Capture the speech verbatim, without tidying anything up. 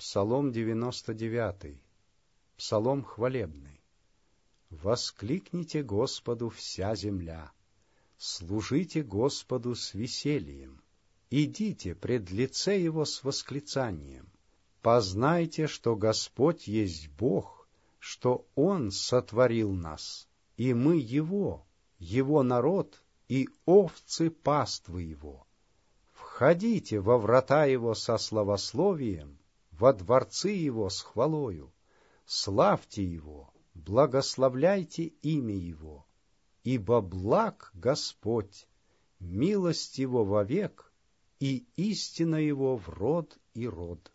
Псалом девяносто девятый, псалом хвалебный. Воскликните Господу вся земля, служите Господу с весельем, идите пред лице Его с восклицанием. Познайте, что Господь есть Бог, что Он сотворил нас, и мы Его, Его народ и овцы паствы Его. Входите во врата Его со славословием, во дворцы Его с хвалою, славьте Его, благословляйте имя Его, ибо благ Господь, милость Его вовек, и истина Его в род и род.